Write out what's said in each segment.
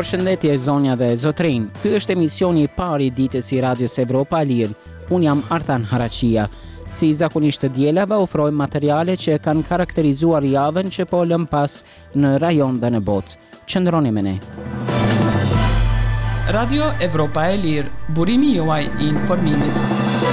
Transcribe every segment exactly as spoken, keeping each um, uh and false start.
Përshëndetje zonja dhe zotrin. Ky është emisioni i parë i ditës i Radios Evropa e Lirë. Unë jam Artan Harachia. Si zakonisht të dielave ofrojmë materiale që kanë karakterizuar javën që po lëm pas në rajon dhe në botë. Qëndroni me ne. Radio Evropa e Lirë, burimi juaj i informimit.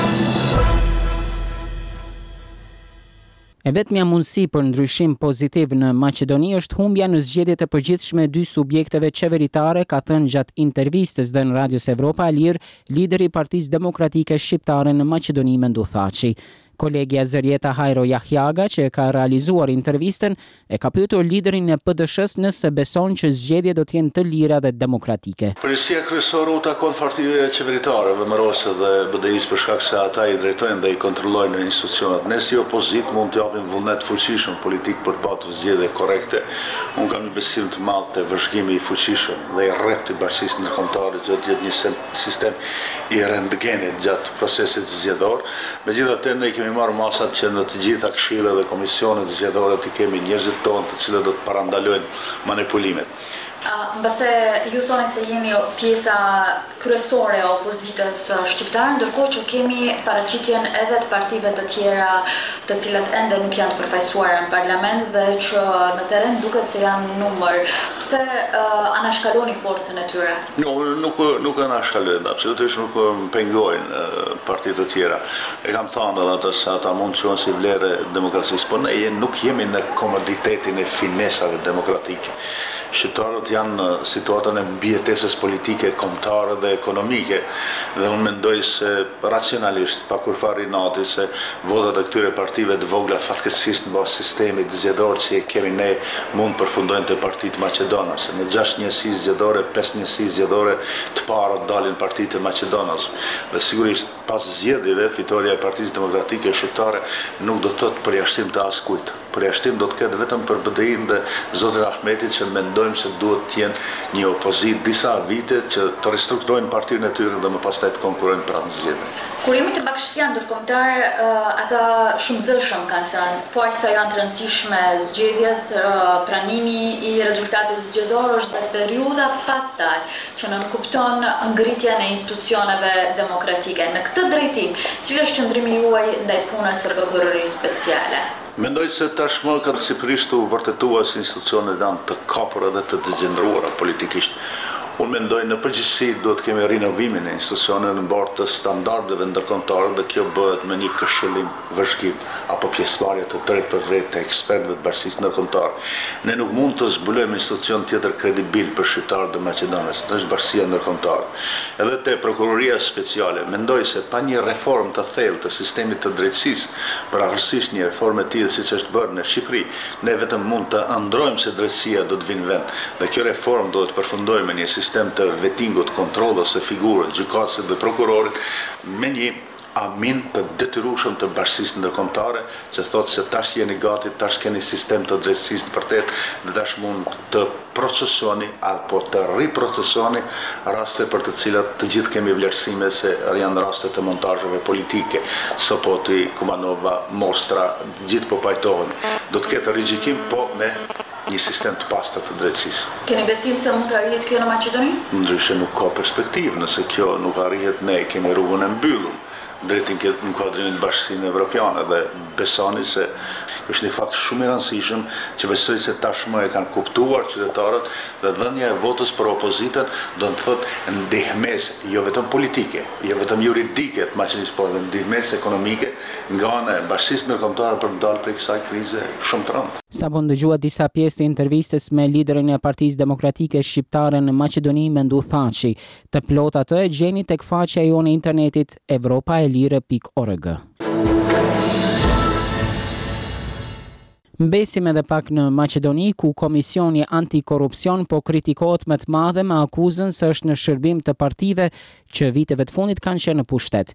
E vetmja mundësi për ndryshim pozitiv në Maqedoni është humbja në zgjedhjet e përgjithshme e dy subjekteve qeveritare, ka thënë gjatë intervistës dhe në Radios Evropa e Lirë, lideri i Partisë Demokratike Shqiptare në Maqedoni Mendu Thaçi. Kolegja Zërjeta Hajro Jahjaga, që ka realizuar intervistën, e ka pyetur liderin e P D S-s nëse beson që zgjedhjet do të jenë të lira dhe demokratike. Përgjegjësia kryesore u takon partive qeveritare, vëmërose dhe B D I-s për shkak se ata i drejtojnë dhe i kontrollojnë institucionet. Ne si opozit mund të japim vullnet fuqishëm politik për të patur zgjedhje korrekte. Unë kam një besim të madh te vëzhgimi i fuqishëm dhe i rrept i bashkisë ndërkombëtare që të jetë një sistem i rentgenit gjatë procesit zgjedhor. Megjithatë ne kemi marrë masat që në të gjitha këshillet dhe komisionet zgjedhore të kemi njerëzit tonë të cilët do të parandalojnë manipulimet. Mbase ju thoni se jeni pjesa kryesore e opozitës shqiptare, ndërkohë që kemi paraqitjen edhe të partive të tjera të cilat ende nuk janë të përfaqësuara në parlament dhe që në terren duket se janë numër. Pse uh, anashkaloni forcën e tyre? No, nuk nuk anashkalojnë, absolutisht nuk pengojnë uh, partitë të tjera. E kam thënë edhe atë se ata mund të shohin si vlerë demokracisë, por ne nuk jemi në komoditetin e finesave demokratike. Shqiptarët janë në situatën e mbijetesës politike, kombëtare dhe ekonomike dhe unë mendoj se racionalisht, pa kurfar inati, se votat e këtyre partive të vogla fatkeqësisht në bazë sistemit zgjedhor që kemi ne mund përfundojnë te partitë maqedonase. Se në gjashtë njësi zgjedhore, pesë njësi zgjedhore të para dalin partitë maqedonase. Dhe sigurisht pas zgjedhjeve fitoria e Partisë Demokratike Shqiptare nuk do të thotë përjashtim të askujt. Përjashtim do të ketë vetëm për B D I-n dhe zotin Ahmetit që mendojmë se duhet të jenë një opozit disa vite që të ristrukturojnë partinë e tyre dhe më pastaj të konkurrojnë pranë zgjedhjeve. Kurimit e bashkësia ndërkombëtare, uh, ata shumë zëshëm kanë thënë, po aq sa janë të rëndësishme zgjedhjet, uh, pranimi i rezultatit zgjedhor është dhe periudha pastaj që nënkupton ngritjen e institucioneve demokratike. Në këtë drejtim, cili është qëndrimi juaj ndaj punës së prokurorisë speciale? Mendoj se tashmë ka sipërisht u vërtetuar se institucionet janë të kapura dhe të degeneruara politikisht. Unë mendoj në përgjithësi duhet kemi rinovimin e institucioneve në barë të standardeve ndërkombëtare dhe kjo bëhet me një këshillim vëzhgim apo pjesëmarrje të drejtë për drejtë të ekspertëve të bashkisë ndërkombëtare. Ne nuk mund të zbulojmë institucion tjetër kredibil për shqiptarët e Maqedonisë, në është bashkia ndërkombëtare. Edhe te prokuroria speciale, mendoj se pa një reformë të thellë të sistemit të drejtësisë, paravorësisht një reformë e tillë siç është bërë në Shqipëri, ne vetëm mund të ëndrojmë se drejtësia do të vinë vend dhe kjo reformë duhet të përfundojë me një sistem të vettingut, kontrollos së figurës, gjykatësit dhe prokurorit me një amin të detyrueshëm të bashkisë ndërkombëtare, që thotë se tash jeni gati, tash keni sistem të drejtësisë të vërtetë dhe tash mund të procesoni apo të riprocesoni raste për të cilat të gjithë kemi vlerësime se janë raste të montazheve politike, Sopoti, Kumanova, Mostra, gjithë po pajtohen. Do të ketë rigjikim, po me një sistem të pastër të drejtësisë. Keni besim se mund të arrihet kjo në Maqedoni? Ndryshe nuk ka perspektivë, nëse kjo nuk arrihet, ne kemi rrugën e mbyllur drejt në kuadrimin e Bashkisë Evropiane dhe besoni se është një fakt shumë i rëndësishëm që besoj se tashmë e kanë kuptuar qytetarët dhe dhënia e votës për opozitën do të thotë ndihmës jo vetëm politike, jo vetëm juridike të Maqedonisë, por edhe ndihmës ekonomike nga ana e Bashkisë Ndërkombëtare për të dalë prej kësaj krize shumë të rëndë. Sapo ndëgjua disa pjesë të intervistës me liderin e Partisë Demokratike Shqiptare në Maqedoni Mendu Thaçi. Të plot atë e gjeni tek faqja jonë e internetit evropa e lire pikë org. Mbesim edhe pak në Maqedoni, ku Komisioni Antikorrupsion po kritikohet më të madhe me akuzën se është në shërbim të partive që viteve të fundit kanë qenë në pushtet.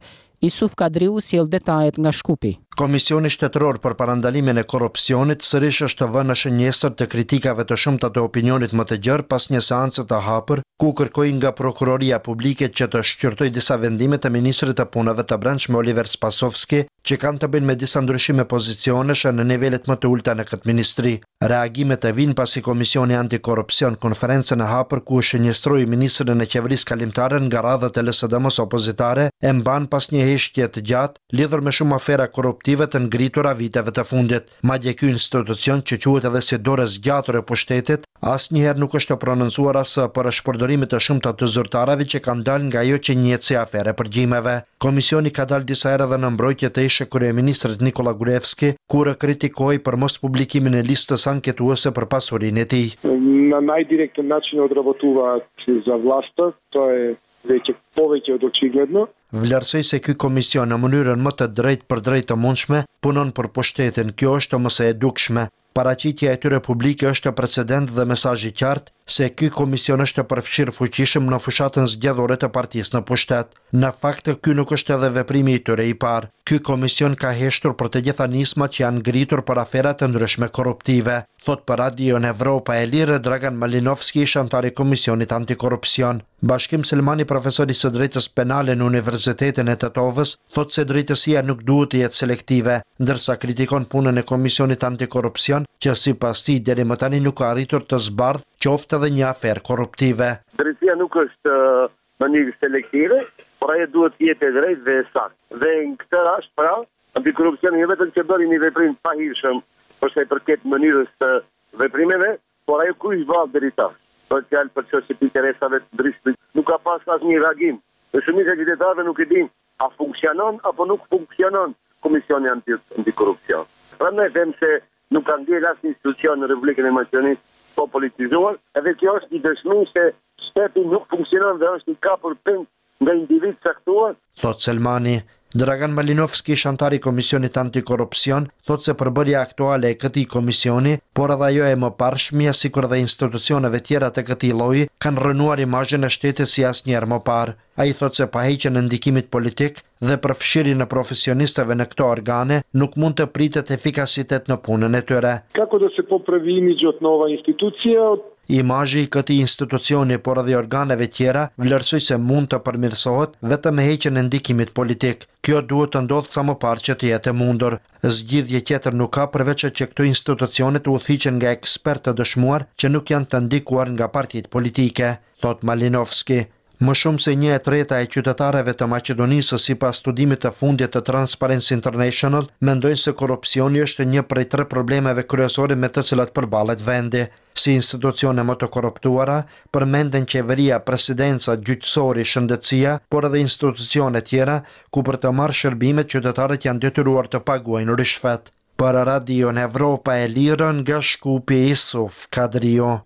Isuf Kadriu sjell detajet nga Shkupi. Komisioni Shtetëror për Parandalimin e Korrupsionit sërish është vënë në shënjestër të kritikave të shumta të opinionit më të gjerë pas një seance të hapur, ku kërkoi nga Prokuroria Publike që të shqyrtoj disa vendime të ministrit të punëve të brendshme Oliver Spasovski, që kanë të bëjnë me disa ndryshime pozicionesh në nivelet më të ulta në këtë ministri. Reagimet e vinë pasi Komisioni Antikorrupsion konferencën e hapur ku shënjestroi ministrin e qeverisë kalimtare nga radhët e L S D M-s opozitare e mban pas një heshtje të gjatë lidhur me shumë afera korruptive të ngritura viteve të fundit. Madje ky institucion që quhet edhe si dorë zgjatur e pushtetit, asnjëherë nuk është prononcuar as për shpërdorimit të shumta të zyrtarëve që kanë dalë nga ajo që njihet si afere përgjimeve. Komisioni ka dalë disa herë edhe në mbrojtje të ish kryeministrit Nikola Gruevski, kur kritikoi për mos publikimin e listës anketuese për pasurinë e tij. Na najdirektен način odraботуваат za власта, to je već повеќе од очигледно. Vlerësoj se ky komision në mënyrën më të drejtë për drejtë të mundshme punon për pushtetin. Kjo është më së e dukshme. Paraqitja e tyre publike është precedent dhe mesazh i qartë se ky komision është përfshirë fuqishëm në fushatën zgjedhore të partisë në pushtet. Në fakt, ky nuk është edhe veprimi i tyre i parë. Ky komision ka heshtur për të gjitha nismat që janë ngritur për afera të ndryshme korruptive, thot për Radion Evropa e Lirë Dragan Malinovski, ish antar i Komisionit Antikorrupsion. Bashkim Selmani, profesori së drejtës penale në Universitetin e Tetovës, thot se drejtësia nuk duhet të jetë selektive, ndërsa kritikon punën e Komisionit Antikorrupsion, që sipas tij deri më tani nuk ka arritur të zbardhë qoftë edhe një aferë korruptive. Drejtësia nuk është uh, mënyrë selektive, por ajo duhet të jetë e drejtë dhe e saktë. Dhe në këtë rast, pra, antikorrupsioni jo vetëm që bëri një veprim të pahirshëm për sa i përket mënyrës të veprimeve, por ajo kush vallë deri tash. Për fjalë për çështje të interesave të ndryshme, nuk ka pas asnjë reagim. Dhe shumica e qytetarëve nuk e dinë a funksionon apo nuk funksionon Komisioni Antikorrupsion. Prandaj them se nuk ka ndjerë asnjë institucion në Republikën e Maqedonisë po politizuar, edhe kjo është një dëshmi se shteti nuk funksionon dhe është i kapur peng nga individ caktuar. Thot Selmani. Dragan Malinovski, ish antar i Komisionit Antikorrupsion, thot se përbërja aktuale e këtij komisioni, por edhe ajo e mëparshmja, sikur dhe institucioneve tjera të këtij lloji, kanë rënuar imazhin e shtetit si asnjëherë më parë. Ai thot se paheqjen e ndikimit politik dhe përfshirjen e profesionistëve në këto organe nuk mund të pritet efikasitet në punën e tyre. Kako da se popravi imidži od nova institucija? Imazhi i këtij institucioni, por edhe organeve tjera, vlerësoj se mund të përmirësohet vetëm me heqjen e ndikimit politik. Kjo duhet të ndodhë sa më parë që të jetë e mundur. Zgjidhje tjetër nuk ka përveç që këto institucione të udhëhiqen nga ekspertë të dëshmuar që nuk janë të ndikuar nga partitë politike, thot Malinovski. Më shumë se një e treta e qytetarëve të Maqedonisë, sipas studimit të fundit të Transparency International, mendojnë se korrupsioni është një prej tre problemeve kryesore me të cilat përballet vendi. Si institucione më të korruptuara, përmenden qeveria, presidenca, gjyqësori, shëndetësia, por edhe institucione tjera ku për të marrë shërbimet qytetarët janë detyruar të paguajnë rishfet. Për Radion Evropa e Lirë nga Shkupi, Isuf Kadriu.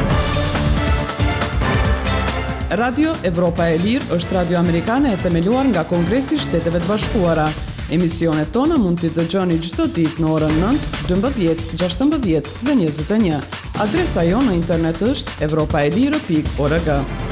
Radio Evropa e Lirë është radio amerikane e themeluar nga Kongresi i Shteteve të Bashkuara. Emisionet tona mund t'i dëgjoni çdo ditë në orën nëntë, dymbëdhjetë, gjashtëmbëdhjetë dhe njëzet e një. Adresa jonë në internet është evropaelire pikë org.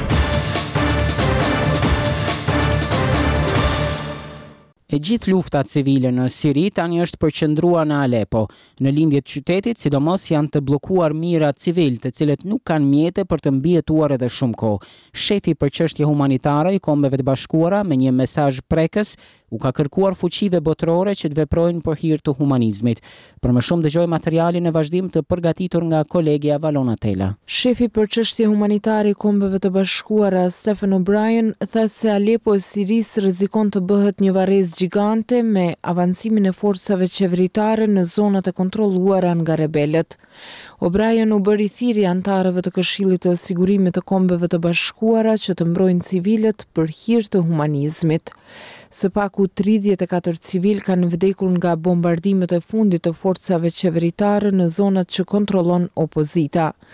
E gjithë lufta civile në Siri tani është përqendruar në Alepo. Në lindjet të qytetit, sidomos janë të bllokuar mijëra civil, të cilët nuk kanë mjete për të mbijetuar edhe shumë kohë. Shefi për çështje humanitare i Kombeve të Bashkuara, me një mesazh prekës, u ka kërkuar fuqive botërore që të veprojnë për hir të humanizmit. Për më shumë dëgjoj materialin e vazhdim të përgatitur nga kolegja Valona Tela. Shefi për çështje humanitare i Kombeve të Bashkuara, Stephen O'Brien, tha se Alepo e Sirisë rrezikon të bëhet një varrezë gjigante me avancimin e forcave qeveritare në zonat e kontrolluara nga rebelët. O'Brien u bëri thirrje antarëve të Këshillit të Sigurimit të Kombeve të Bashkuara që të mbrojnë civilët për hir të humanizmit. Së paku tridhjetë e katër civil kanë vdekur nga bombardimet e fundit të forcave qeveritare në zonat që kontrollon opozita.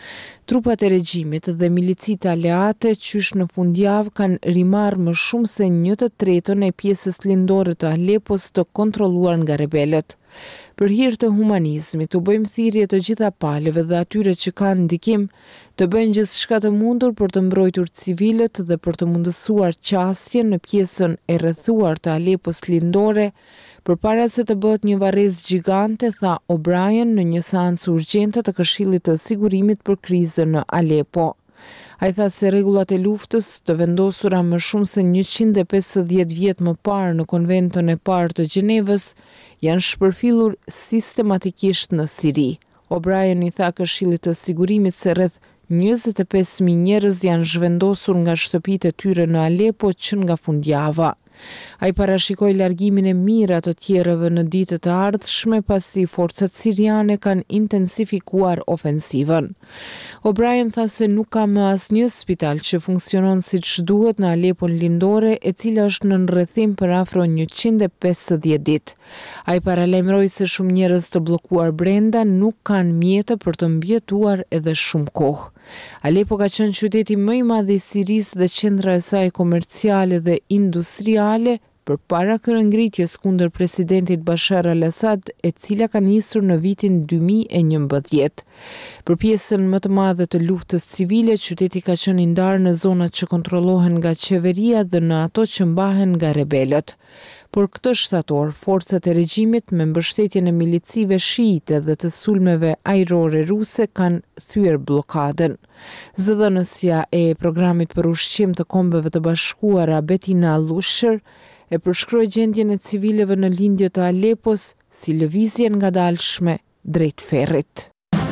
Trupat e regjimit dhe milicit aleate qysh në fundjavë kanë rimarrë më shumë se një të tretën e pjesës lindore të Alepos të kontrolluar nga rebelët. Për hir të humanizmit, të bëjmë thirrje të gjitha palëve dhe atyre që kanë ndikim, të bëjnë gjithçka të mundur për të mbrojtur civilët dhe për të mundësuar qasjen në pjesën e rrethuar të Alepos lindore, përpara se të bëhet një varrezë gjigante, tha O'Brien në një seancë urgjente të Këshillit të Sigurimit për krizën në Alepo. Ai tha se rregullat e luftës, të vendosura më shumë se njëqind e pesëdhjetë vjet më parë në konventën e parë të Gjenevës, janë shpërfillur sistematikisht në Siri. O'Brien i tha Këshillit të Sigurimit se rreth njëzet e pesë mijë njerëz janë zhvendosur nga shtëpitë e tyre në Alepo që nga fundjava. Ai parashikoi largimin e mijëra të tjerëve në ditët e ardhshme pasi forcat siriane kanë intensifikuar ofensivën. O'Brien tha se nuk ka më asnjë spital që funksionon siç duhet në Alepon lindore, e cila është në rrethim për afro njëqind e pesëdhjetë ditë. Ai paralajmëroi se shumë njerëz të bllokuar brenda nuk kanë mjete për të mbijetuar edhe shumë kohë. Alepo ka qenë qyteti më i madh i Sirisë dhe qendra e saj komerciale dhe industriale përpara kërëngritjes kundër presidentit Bashar al-Assad, e cila ka nisur në vitin dy mijë e njëmbëdhjetë. Për pjesën më të madhe të luftës civile, qyteti ka qenë i ndarë në zonat që kontrollohen nga qeveria dhe në ato që mbahen nga rebelët. Por këtë shtator, forcat e regjimit me mbështetjen e milicive shiite dhe të sulmeve ajrore ruse kanë thyer bllokadën. Zëdhënësja e programit për ushqim të Kombeve të Bashkuara Bettina Lusher e përshkroi gjendjen e civileve në lindje të Alepos si lëvizje ngadalshme drejt ferrit.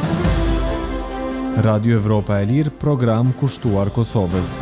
Radio Evropa e Lirë, program kushtuar Kosovës.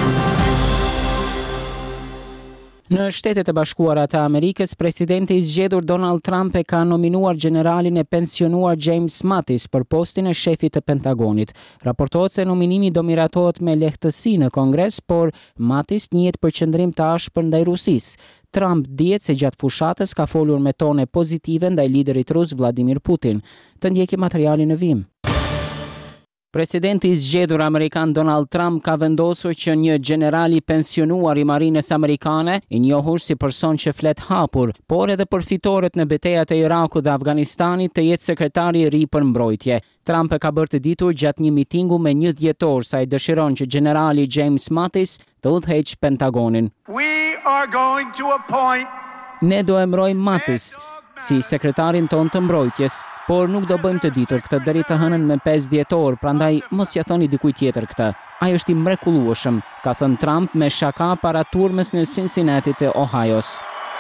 Në Shtetet e Bashkuara të Amerikës, presidenti i zgjedhur Donald Trump e ka nominuar generalin e pensionuar James Mattis për postin e shefit të Pentagonit. Raportohet se nominimi do miratohet me lehtësi në Kongres, por Mattis njihet për qëndrim të ashpër ndaj Rusisë. Trump dihet se gjatë fushatës ka folur me tone pozitive ndaj liderit rus Vladimir Putin. Të ndjekim materialin në vim. Presidenti i zgjedhur amerikan Donald Trump ka vendosur që një general i pensionuar i marinës amerikane, i njohur si person që flet hapur, por edhe për fitoret në betejat e Irakut dhe Afganistanit, të jetë sekretari i ri për mbrojtje. Trump e ka bërë të ditur gjatë një mitingu me një dhjetor sa i dëshiron që generali James Mattis të udhëheqë Pentagonin. We are going to appoint... Ne do emrojmë Mattis si sekretarin ton të mbrojtjes, por nuk do bëjmë të ditur këtë deri të hënën me pesë dhjetor, prandaj mos ja thoni dikujt tjetër këtë. Ai është i mrekullueshëm, ka thënë Trump me shaka para turmës në Cincinnati të Ohios.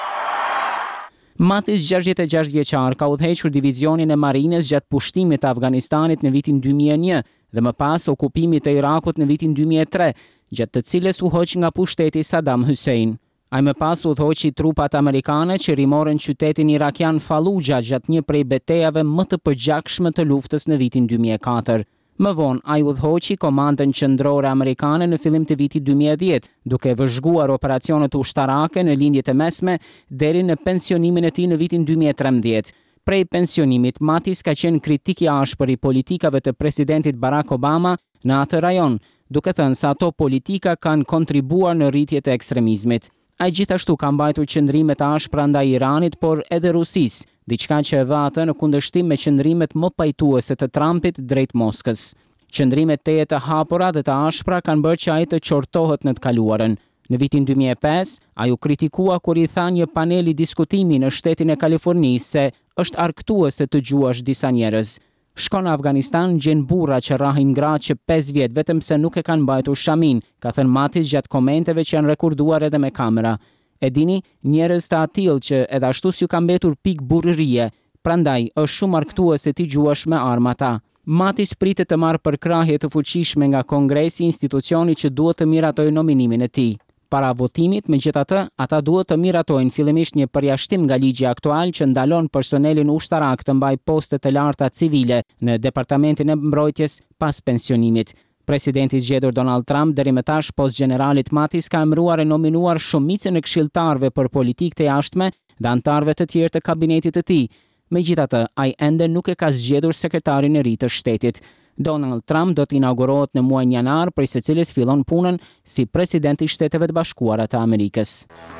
Mattis, gjashtëdhjetë e gjashtë vjeçar, ka udhëhequr divizionin e marinës gjatë pushtimit të Afganistanit në vitin dy mijë e një dhe më pas okupimit të Irakut në vitin dy mijë e tre, gjatë të cilës u hoq nga pushteti Saddam Hussein. Ai më pas udhëhoqi trupat amerikane që rimorën qytetin irakian Fallujah gjatë një prej betejave më të përgjakshme të luftës në vitin dy mijë e katër. Më vonë, ai udhëhoqi komandën qendrore amerikane në fillim të vitit dy mijë e dhjetë, duke vëzhguar operacionet ushtarake në lindjet e mesme deri në pensionimin e tij në vitin dy mijë e trembëdhjetë. Prej pensionimit, Mattis ka qenë kritik i ashpër i politikave të presidentit Barack Obama në atë rajon, duke thënë se ato politika kanë kontribuar në rritje të ekstremizmit. Ai gjithashtu ka mbajtur qëndrime të ashpra ndaj Iranit, por edhe Rusisë, diçka që e vë atë në kundërshtim me qëndrimet më pajtuese të Trumpit drejt Moskës. Qëndrimet teje të hapura dhe të ashpra kanë bërë që ai të qortohet në të kaluarën. Në vitin dy mijë e pesë, ai u kritikua kur i tha një paneli diskutimi në shtetin e Kalifornisë se është arktuese të gjuash disa njerëz. Shkon në Afganistan, gjen burra që rrahin gra që pesë vjet vetëm se nuk e kanë mbajtur shamin, ka thënë Mattis gjatë komenteve që janë rekorduar edhe me kamera. E dini, njerëz të atill që edhe ashtu s'ju ka mbetur pikë burrërie, prandaj është shumë arktuese ti gjuash me armata. Mattis pritet të marrë përkrahje të fuqishme nga Kongresi, institucioni që duhet të miratojë nominimin e tij. Para votimit, megjithatë, ata duhet të miratojnë fillimisht një përjashtim nga ligji aktual që ndalon personelin ushtarak të mbajë poste të larta civile në Departamentin e Mbrojtjes pas pensionimit. Presidenti i zgjedhur Donald Trump deri më tash post generalit Mattis ka emëruar e nominuar shumicën e këshilltarëve për politikë të jashtme dhe anëtarëve të tjerë të kabinetit të tij. Megjithatë, ai ende nuk e ka zgjedhur sekretarin e ri të shtetit. Donald Trump do të inaugurohet në muajin janar, prej së cilës fillon punën si president i Shteteve të Bashkuara të Amerikës.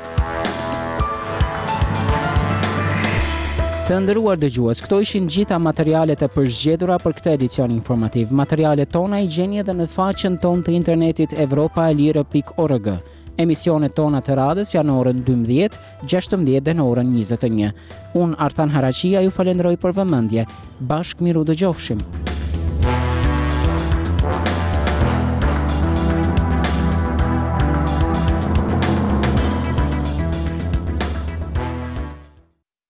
Të nderuar dëgjues, këto ishin gjitha materialet e përzgjedhura për këtë edicion informativ. Materialet tona i gjeni edhe në faqen tonë të internetit evropa e lirë pikë org. Emisionet tona të radhës janë në orën dymbëdhjetë, gjashtëmbëdhjetë dhe në orën njëzet e një. Unë Artan Haraqia ju falenderoj për vëmendje. Bashkë miru dëgjofshim.